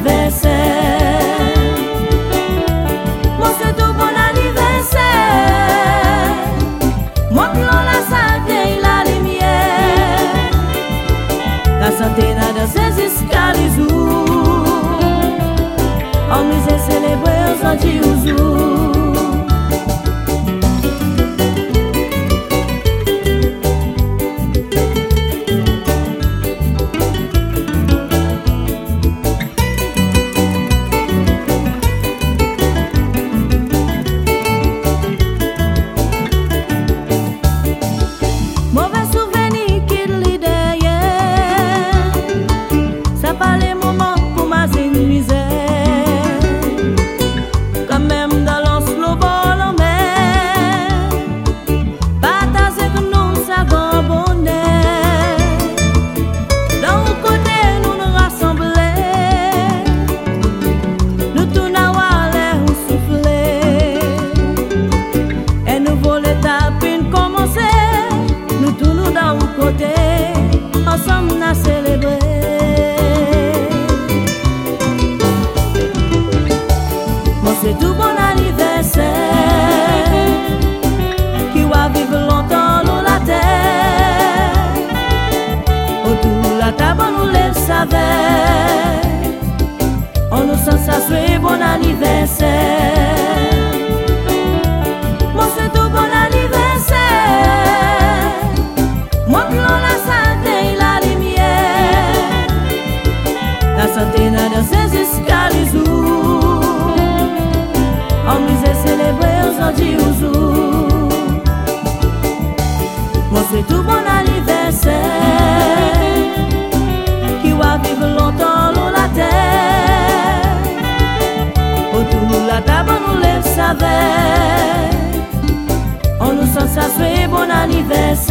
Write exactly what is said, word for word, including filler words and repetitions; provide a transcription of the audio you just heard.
anniversaire. Moi c'est tout bon anniversaire. Moi qui l'on la santé et la lumière. La santé n'a dans ses escalizous. On nous a célébré aux anti-ouzous. Ensemble on a célébré. Moi c'est tout bon anniversaire. Qui va vivre longtemps dans la terre. Autour de la table on nous lève sa veille. On nous sent ça souhaiter bon anniversaire. Moi c'est tout bon anniversaire. Moi que l'on la santé et la lumière. La santé n'a dans ses escalizous. On nous a célébré aux anti-ouzous. Moi c'est tout bon anniversaire. Qui va vivre longtemps dans la terre. Autour de la table on nous lève sa veille. On nous sent ça souhaiter bon anniversaire.